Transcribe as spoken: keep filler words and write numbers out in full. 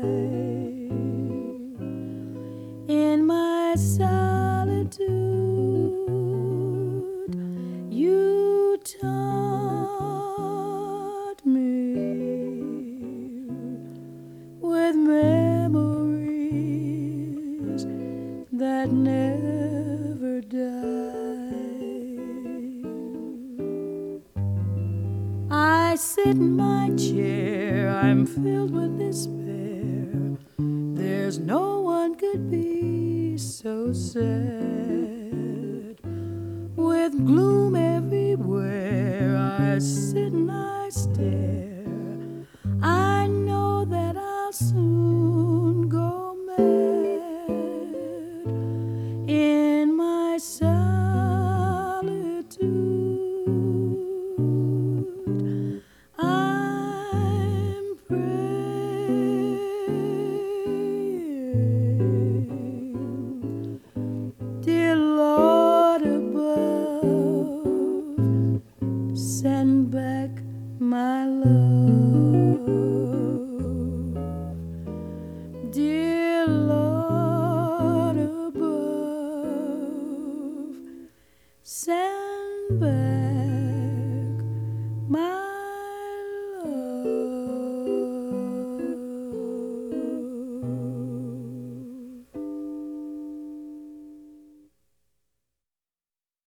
In my solitude, you taught me with memories that never die. I sit in my chair, I'm filled with despair. There's no one could be so sad. With gloom everywhere, I sit and I stare.